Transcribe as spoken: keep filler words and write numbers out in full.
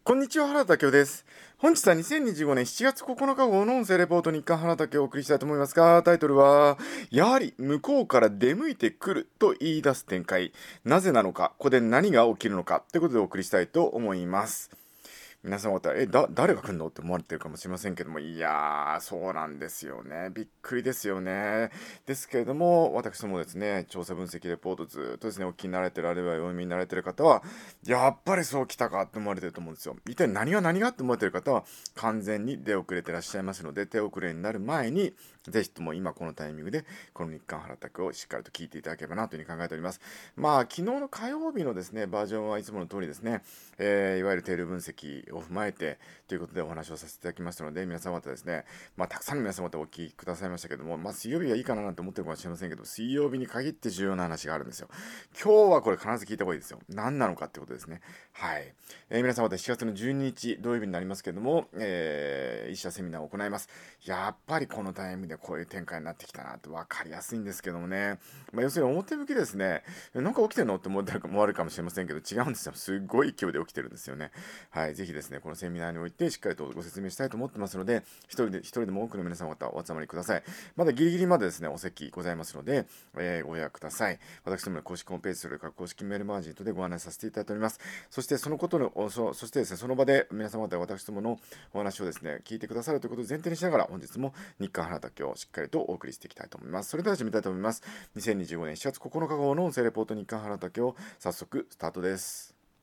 こんにちは、原田明夫です。本日はにせんにじゅうごねんしちがつここのか号の音声レポート日刊原田明をお送りしたいと思いますが、タイトルは、やはり向こうから出向いてくると言い出す展開。なぜなのか、ここで何が起きるのか、ということでお送りしたいと思います。皆さん方、え、だ、誰が来るのって思われてるかもしれませんけども、いやー、そうなんですよね。びっくりですよね。ですけれども、私どもですね、調査分析レポートずっとですね、お聞きになられてる、あるいはお読みになられてる方は、やっぱりそう来たかって思われてると思うんですよ。一体何が何がって思われてる方は、完全に出遅れてらっしゃいますので、手遅れになる前に、ぜひとも今このタイミングで、この日刊原拓をしっかりと聞いていただければなというふうに考えております。まあ、昨日の火曜日のですね、バージョンはいつもの通りですね、えーいわゆるテール分析を踏まえてということでお話をさせていただきましたので、皆様方ですね、まあ、たくさんの皆様方お聞きくださいましたけども、まあ、水曜日はいいかななんて思ってるかもしれませんけど、水曜日に限って重要な話があるんですよ。今日はこれ必ず聞いた方がいいですよ。何なのかってことですね。はい。えー皆様方しちがつのじゅうににち土曜日になりますけども、えー、医者セミナーを行います。やっぱりこのタイミングでこういう展開になってきたなって分かりやすいんですけどもね。まあ、要するに表向きですね、なんか起きてんのって思われるかもしれませんけど、違うんですよ。すごい勢いで起きてるんですよね。はい。ぜひですね、このセミナーにおいてしっかりとご説明したいと思ってますので、一人で、一人でも多くの皆様方お集まりください。まだギリギリまでですね、お席ございますので、えーご予約ください。私どもの公式ホームページ、それから公式メールマージンとでご案内させていただいております。そしてそのことの、そそしてですね、その場で皆様方私どものお話をですね、聞いてくださるということを前提にしながら、本日も日刊原田をしっかりとお送りしていきたいと思います。それでは始めたいと思います。にせんにじゅうごねんしちがつここのか号の音声レポート日刊原田を早速スタートです。